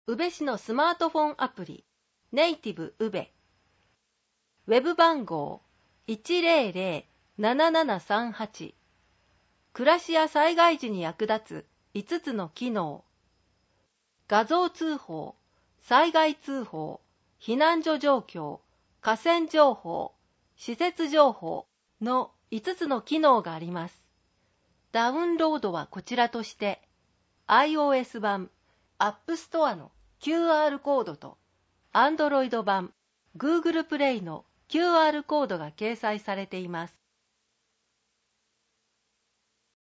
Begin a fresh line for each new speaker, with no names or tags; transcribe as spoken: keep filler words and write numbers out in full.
宇部市のスマートフォンアプリ、ネイティブ宇部。ウェブ番号 いちゼロゼロ ななななさんはち。暮らしや災害時に役立ついつつの機能。画像通報、災害通報、避難所状況、河川情報、施設情報のいつつの機能があります。ダウンロードはこちらとして、iOS 版、App Store の キューアール コードと、Android 版、Google Play の キューアール コードが掲載されています。